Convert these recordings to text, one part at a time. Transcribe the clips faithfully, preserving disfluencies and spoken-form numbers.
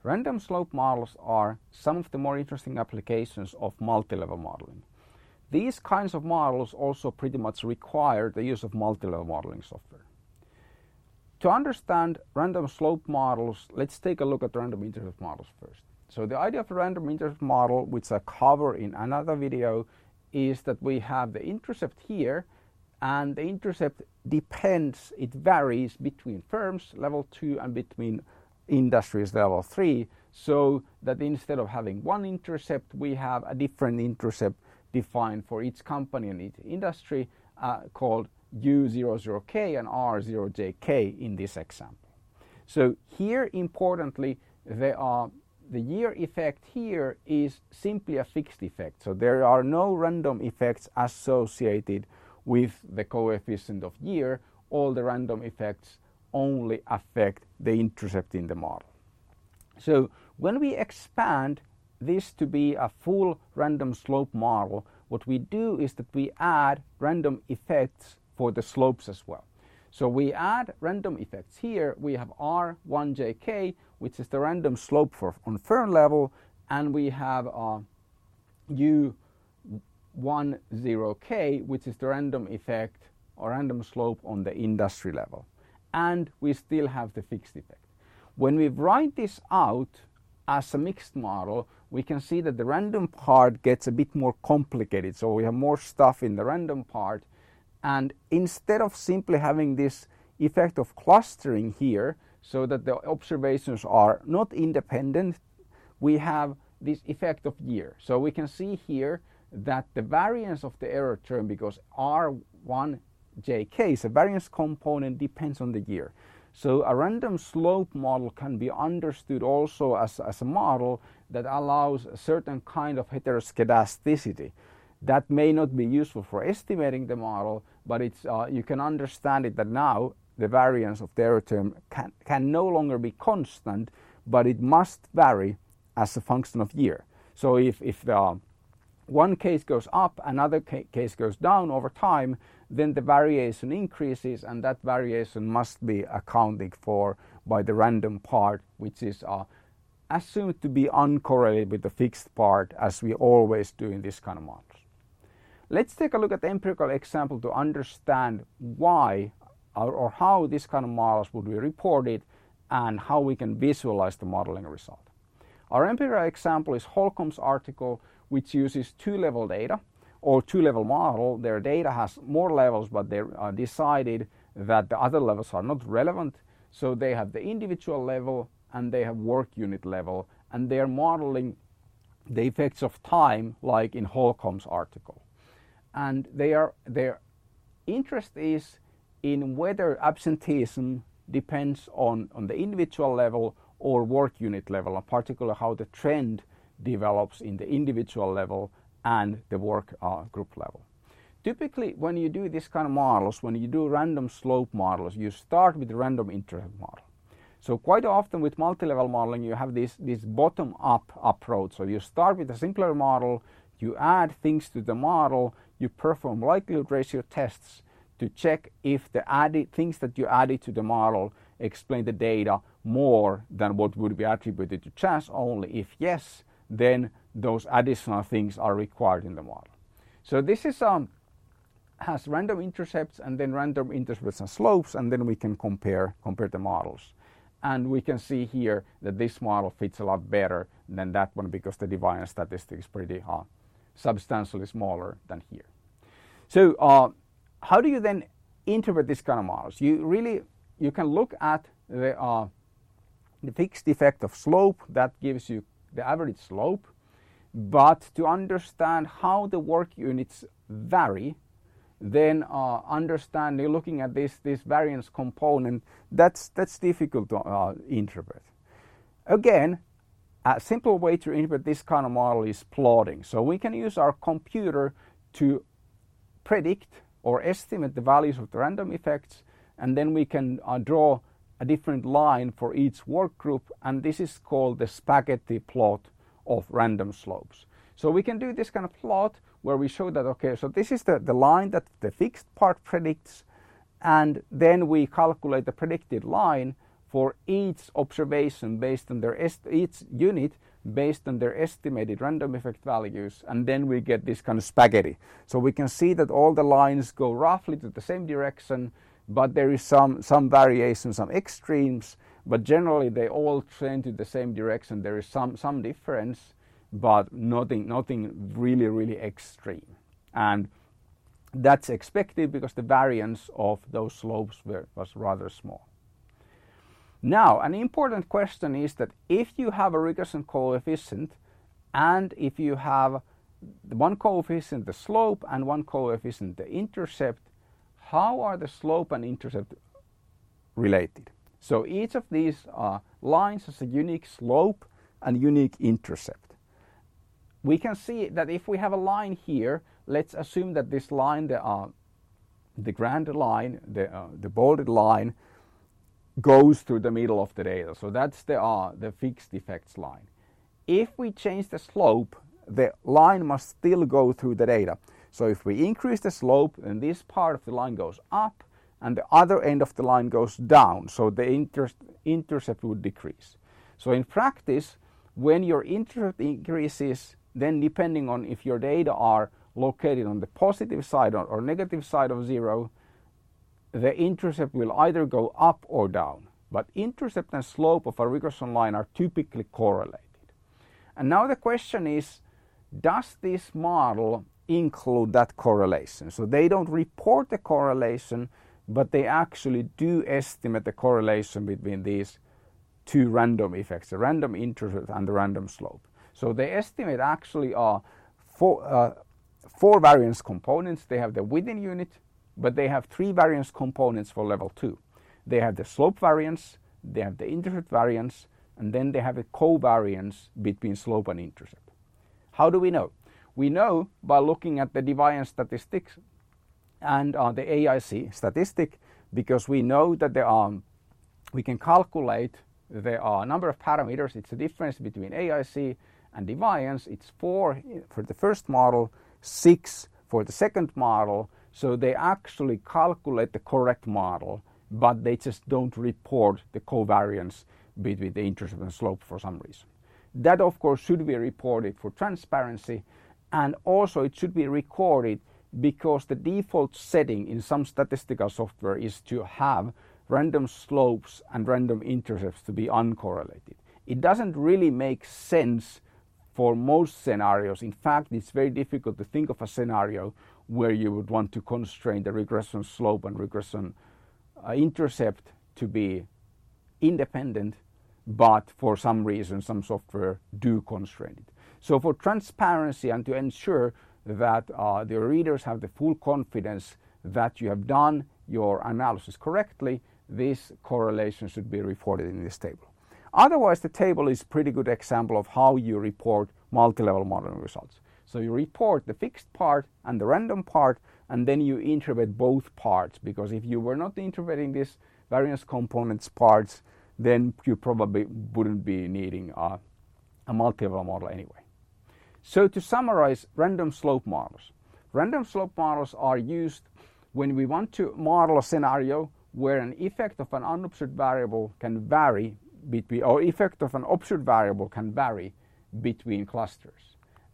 Random slope models are some of the more interesting applications of multi-level modeling. These kinds of models also pretty much require the use of multi-level modeling software. To understand random slope models, let's take a look at random intercept models first. So the idea of a random intercept model, which I cover in another video, is that we have the intercept here, and the intercept depends, it varies between firms level two and between industries level three, so that instead of having one intercept, we have a different intercept defined for each company and each industry uh, called U zero zero K and R zero J K in this example. So here, importantly, there are the year effect here is simply a fixed effect. So there are no random effects associated with the coefficient of year. All the random effects only affect the intercept in the model. So when we expand this to be a full random slope model, what we do is that we add random effects for the slopes as well. So we add random effects here. We have R one J K, which is the random slope for on firm level, and we have uh, U one zero K, which is the random effect or random slope on the industry level. And we still have the fixed effect. When we write this out as a mixed model, we can see that the random part gets a bit more complicated. So we have more stuff in the random part. And instead of simply having this effect of clustering here, so that the observations are not independent, we have this effect of year. So we can see here that the variance of the error term, because R one J K is a variance component, depends on the year. So a random slope model can be understood also as, as a model that allows a certain kind of heteroskedasticity. That may not be useful for estimating the model, but it's, uh, you can understand it that now the variance of the error term can, can no longer be constant, but it must vary as a function of year. So if, if the one case goes up, another ca case goes down over time, then the variation increases, and that variation must be accounted for by the random part, which is uh, assumed to be uncorrelated with the fixed part, as we always do in this kind of models. Let's take a look at the empirical example to understand why or, or how this kind of models would be reported and how we can visualize the modeling result. Our empirical example is Holcomb's article, which uses two-level data or two-level model. Their data has more levels, but they uh, decided that the other levels are not relevant. So they have the individual level and they have work unit level, and they are modeling the effects of time like in Holcomb's article. And they are, their interest is in whether absenteeism depends on, on the individual level or work unit level, and particularly how the trend develops in the individual level and the work uh, group level. Typically, when you do this kind of models, when you do random slope models, you start with the random intercept model. So quite often with multi-level modeling, you have this, this bottom-up approach. So you start with a simpler model, you add things to the model, you perform likelihood ratio tests to check if the added things that you added to the model explain the data more than what would be attributed to chance only. If yes, then those additional things are required in the model. So this is um, has random intercepts and then random intercepts and slopes, and then we can compare compare the models. And we can see here that this model fits a lot better than that one because the deviance statistic is pretty uh, substantially smaller than here. So uh, how do you then interpret this kind of models? You really you can look at the, uh, the fixed effect of slope that gives you the average slope, but to understand how the work units vary, then uh, understanding looking at this this variance component, that's that's difficult to uh, interpret. Again, a simple way to interpret this kind of model is plotting. So we can use our computer to predict or estimate the values of the random effects, and then we can uh, draw a different line for each work group, and this is called the spaghetti plot of random slopes. So we can do this kind of plot where we show that, okay, so this is the, the line that the fixed part predicts, and then we calculate the predicted line for each observation based on their est each unit based on their estimated random effect values, and then we get this kind of spaghetti. So we can see that all the lines go roughly to the same direction, but there is some some variation, some extremes, but generally they all trend to the same direction. There is some some difference, but nothing nothing really really extreme, and that's expected because the variance of those slopes were, was rather small. Now, an important question is that if you have a regression coefficient, and if you have one coefficient the slope and one coefficient the intercept, how are the slope and intercept related? So each of these uh, lines has a unique slope and unique intercept. We can see that if we have a line here, let's assume that this line, the, uh, the grand line, the, uh, the bolded line, goes through the middle of the data. So that's the, uh, the fixed effects line. If we change the slope, the line must still go through the data. So if we increase the slope, then this part of the line goes up and the other end of the line goes down. So the inter intercept would decrease. So in practice, when your intercept increases, then depending on if your data are located on the positive side or, or negative side of zero, the intercept will either go up or down. But intercept and slope of a regression line are typically correlated. And now the question is, does this model include that correlation? So they don't report the correlation, but they actually do estimate the correlation between these two random effects, the random intercept and the random slope. So they estimate actually are four, uh, four variance components. They have the within unit, but they have three variance components for level two. They have the slope variance, they have the intercept variance, and then they have a covariance between slope and intercept. How do we know? We know by looking at the deviance statistics and uh, the A I C statistic, because we know that there are, we can calculate the uh, number of parameters. It's the difference between A I C and deviance. It's four for the first model, six for the second model. So they actually calculate the correct model, but they just don't report the covariance between the intercept and slope for some reason. That of course should be reported for transparency, and also it should be recorded because the default setting in some statistical software is to have random slopes and random intercepts to be uncorrelated. It doesn't really make sense for most scenarios. In fact, it's very difficult to think of a scenario where you would want to constrain the regression slope and regression uh, intercept to be independent, but for some reason some software do constrain it. So for transparency and to ensure that uh, the readers have the full confidence that you have done your analysis correctly, this correlation should be reported in this table. Otherwise, the table is a pretty good example of how you report multi-level modeling results. So you report the fixed part and the random part, and then you interpret both parts, because if you were not interpreting these variance components parts, then you probably wouldn't be needing a, a multi-level model anyway. So to summarize random slope models. Random slope models are used when we want to model a scenario where an effect of an unobserved variable can vary between, or effect of an observed variable can vary between clusters.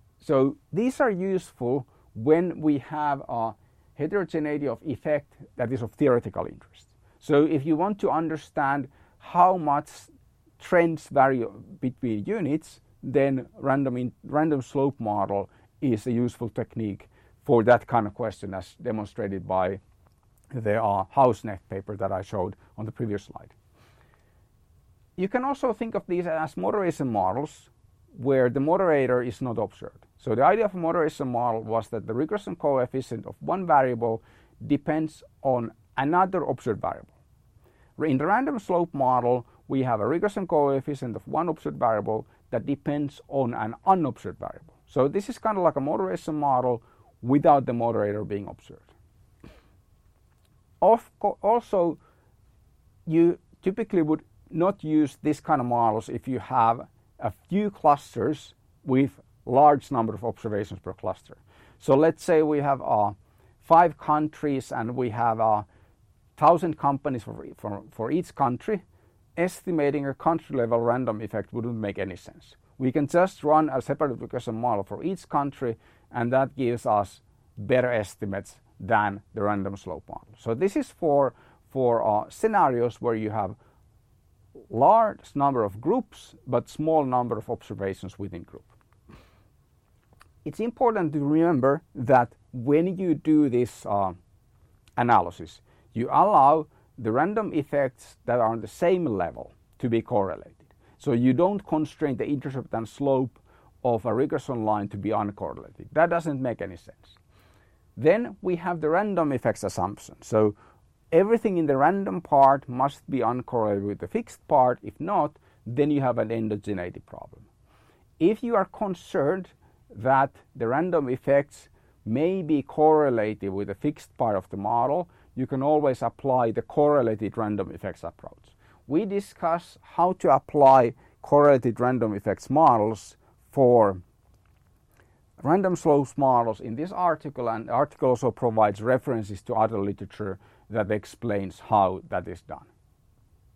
So these are useful when we have a heterogeneity of effect that is of theoretical interest. So if you want to understand how much trends vary between units, then random, in, random slope model is a useful technique for that kind of question, as demonstrated by the uh, Hausnecht paper that I showed on the previous slide. You can also think of these as moderation models where the moderator is not observed. So the idea of a moderation model was that the regression coefficient of one variable depends on another observed variable. In the random slope model, we have a regression coefficient of one observed variable that depends on an unobserved variable. So this is kind of like a moderation model without the moderator being observed. Of course, also, you typically would not use this kind of models if you have a few clusters with large number of observations per cluster. So let's say we have uh, five countries and we have a uh, thousand companies for, for, for each country. estimating a country-level random effect wouldn't make any sense. We can just run a separate regression model for each country, and that gives us better estimates than the random slope model. So this is for, for uh, scenarios where you have large number of groups but small number of observations within group. It's important to remember that when you do this uh, analysis, you allow the random effects that are on the same level to be correlated. So you don't constrain the intercept and slope of a regression line to be uncorrelated. That doesn't make any sense. Then we have the random effects assumption. So everything in the random part must be uncorrelated with the fixed part. If not, then you have an endogeneity problem. If you are concerned that the random effects may be correlated with the fixed part of the model, you can always apply the correlated random effects approach. We discuss how to apply correlated random effects models for random slopes models in this article, and the article also provides references to other literature that explains how that is done.